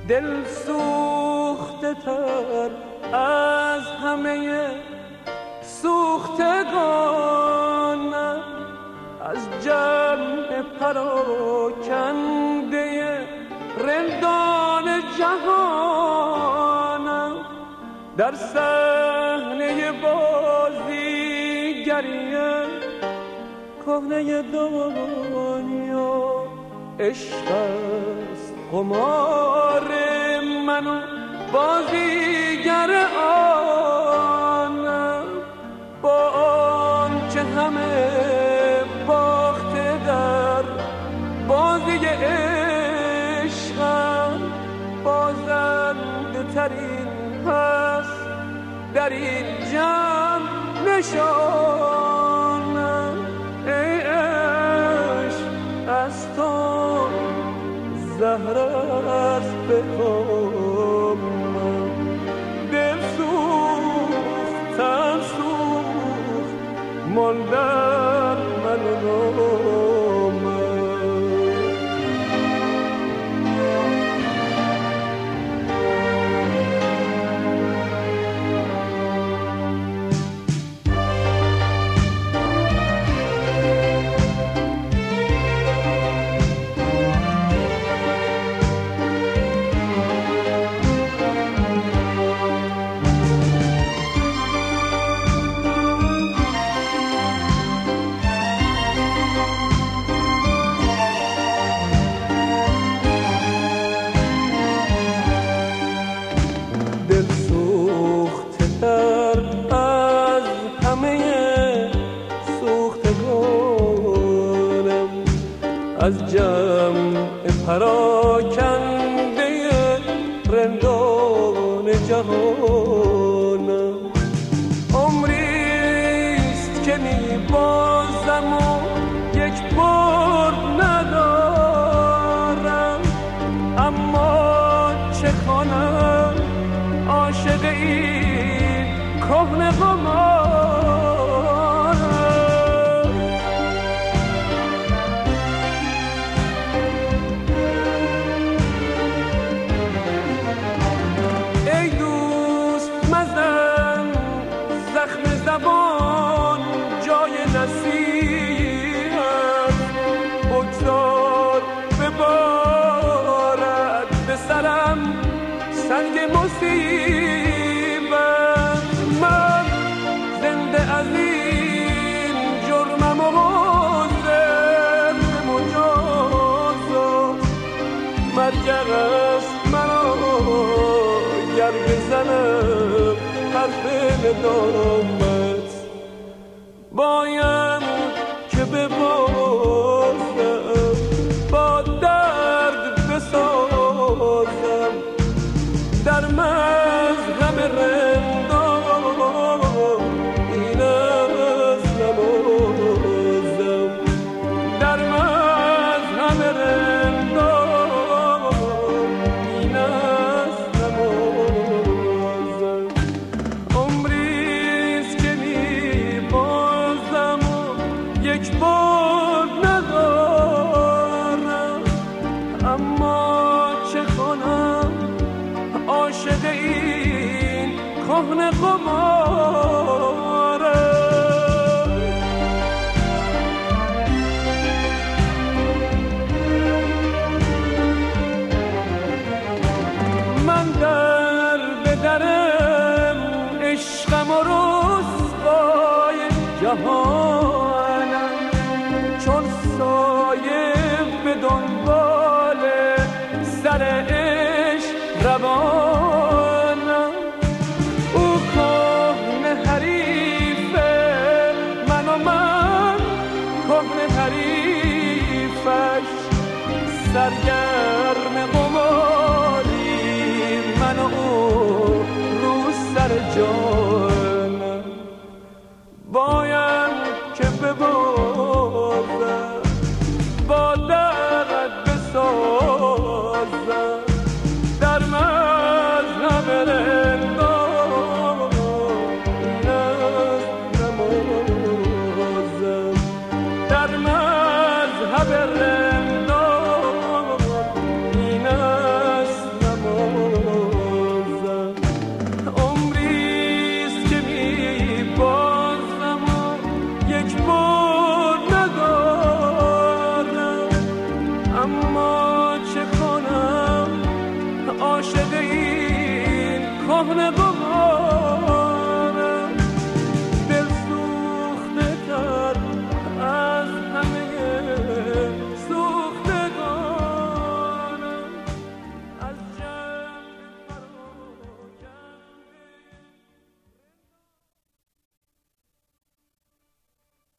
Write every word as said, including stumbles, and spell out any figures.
دل سوخته تر از همه سوختگانم، از جمع پراکنده رندان جهانم، در صحنه بازیگری کهنه دنیا. عشق است قمار من و بازیگر آنم، با آنچه همه باخته در بازی عشقم، بازنده ترین هست در این جمع نشانم. ای عشق از تو زهر است به کامم، دل سوخت تن سوخت ماندن من و نامم. از جمع پراکنده رندان جهانم، عمریست که می بازم و یک بار ندارم، اما چه کنم عاشق این کهنه قمارم. زبان جای نصیحت بگذار ببارد به سرم سنگ مصیبت. من زنده از این جرمم و حاضر به مجازات، مرگر است مرا گر بزنم حرف ندامت. باید که ببازم با درد بسازم، در مذهب رندان این از نمازم، در مذهب رندان این از نمازم. عمریست که می بازم و یک بار ندارم، اما چه کنم عاشق این کهنه قمارم. من در به درم عشقم و رسوای جهان